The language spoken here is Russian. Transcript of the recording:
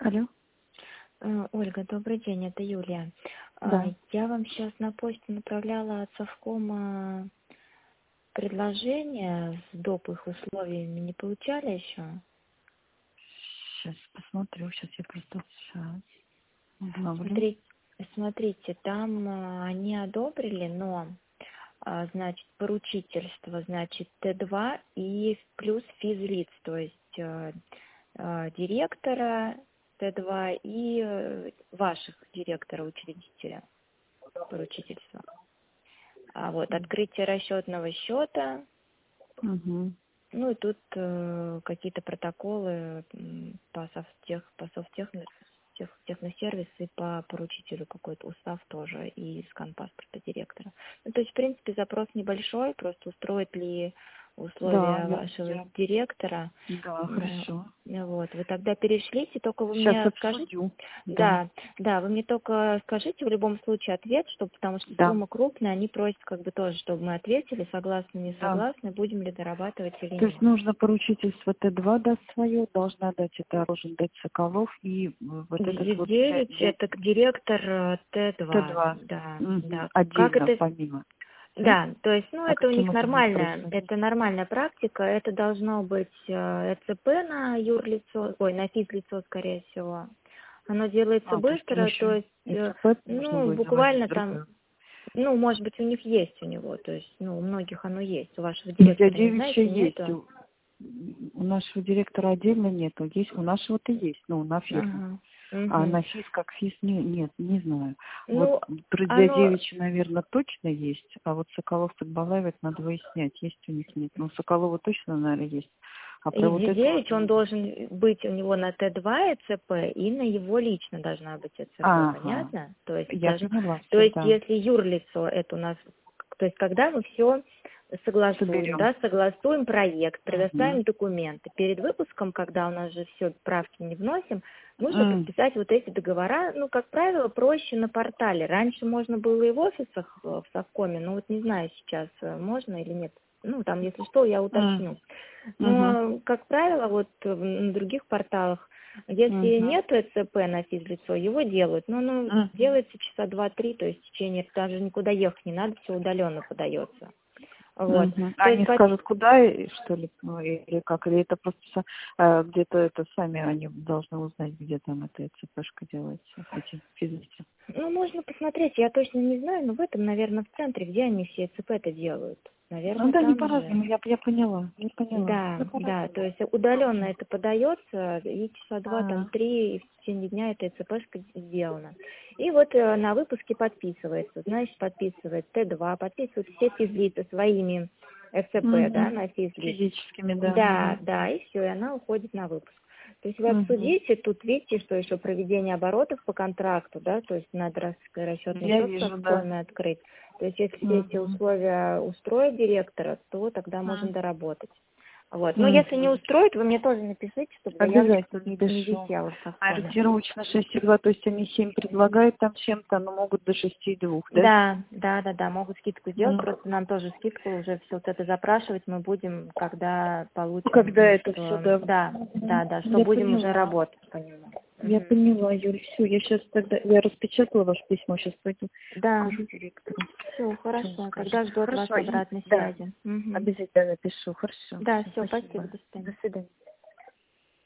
Алло, Ольга, добрый день, это Юлия. да. Я вам сейчас на почту направляла от совкома предложение с доп. Их условиями. Не получали еще? Сейчас посмотрю, сейчас я просто сейчас обновлю. Смотрите, там они одобрили, но, значит, поручительство, значит, Т2 и плюс физлиц, то есть директора Т2 и ваших директора-учредителя поручительства. А вот открытие расчетного счета, Угу. ну и тут какие-то протоколы по техносервис и по поручителю какой-то устав тоже и скан паспорта директора. Ну, то есть, в принципе, запрос небольшой, просто устроит ли Да, условия вашего я, директора. да, хорошо. Вот, вы тогда перешлите, только вы Сейчас мне скажите. обсудю. Да, Да, вы мне только скажите в любом случае ответ, потому что да, сумма крупная, они просят как бы тоже, чтобы мы ответили, согласны, не да. согласны, будем ли дорабатывать или То нет. есть нужно поручительство Т2 даст свое, должна дать это, должен дать Соколов и вот этот вот 9 это директор Т2, Т2. да, Угу. да. Как Отдельно, это. помимо. Да? Да, то есть, А это у каким них это будет нормальная, происходить? это нормальная практика, это должно быть ЭЦП на юрлицо, на физлицо, скорее всего. Оно делается То есть там быстро, то еще есть, ИЦП нужно будет заводить буквально там, другое. может быть, у них есть у него, то есть, у многих оно есть, у вашего У директора, не девичья знаете, есть. нету? У нашего директора отдельно нету. Есть, у нашего-то есть, на фирму. Ага. А Угу. на ФИС как ФИС нет, не знаю. Вот Ну, для оно. девичья, наверное, точно есть, а вот Соколов Подбалаевец надо выяснять, есть у них нет. Ну, Соколова точно, наверное, есть. А про вот это вот... ЕЗ-9, он должен быть у него на Т2 ЭЦП, и на его лично должна быть ЭЦП, Ага, понятно? То есть, я поняла то все, есть да. если юрлицо, это у нас, то есть когда мы все согласуем, Соберем. да, согласуем проект, Угу. предоставим документы. Перед выпуском, когда у нас же все правки не вносим, нужно подписать вот эти договора, как правило, проще на портале. Раньше можно было и в офисах, в совкоме, но вот не знаю сейчас, можно или нет. Там, если что, я уточню. Угу. Но, как правило, вот на других порталах, если Угу. нет ЭЦП на физлицо, его делают. Но оно делается часа 2-3, то есть в течение, даже никуда ехать не надо, все удаленно подается. Вот. Угу. То есть Они скажут, куда, что ли, или как, или это просто где-то это сами они должны узнать, где там эта ЦПшка делается, эти физики. можно посмотреть, я точно не знаю, но в этом, наверное, в центре, где они все ЭЦП-то делают. Ну Наверное, да, не там же. по-разному, я поняла, я поняла. Да, Да да, то по-разному. есть удаленно это подается, и часа два, там, А, 3 в течение дня эта ЦПшка сделана. И вот на выпуске подписывается, значит, подписывает Т2, подписывают все физлицы своими ФЦП, да, на физлиц. физическими, да. Да, да, и все, и она уходит на выпуск. То есть вы Угу. обсудите, тут видите, что еще проведение оборотов по контракту, да, то есть надо расчетный Я счет в вижу, да. совкоме открыть. То есть если все эти Угу. условия устроят директора, то тогда можем доработать. Вот. Но если не Угу. устроит, вы мне тоже напишите, чтобы заявочка Обязательно тут не пишу. висела в совкоме. Ориентировочно 6,2, то есть они 7 предлагают там чем-то, но могут до 6,2, да? Да, могут скидку сделать, Мгм. просто нам тоже скидку уже все вот это запрашивать мы будем, когда Когда получим, это все, что, да. да, что Я будем уже поняла. работать по нему. Я Мгм. поняла, Юль, все, я сейчас тогда, я распечатала ваше письмо, сейчас пойду Да, покажу директору. все, Что он хорошо, скажет? тогда жду от вас Хорошо, и обратной да, связи. Мгм. обязательно напишу. Хорошо, Да, все, все, спасибо, спасибо. до свидания. До свидания.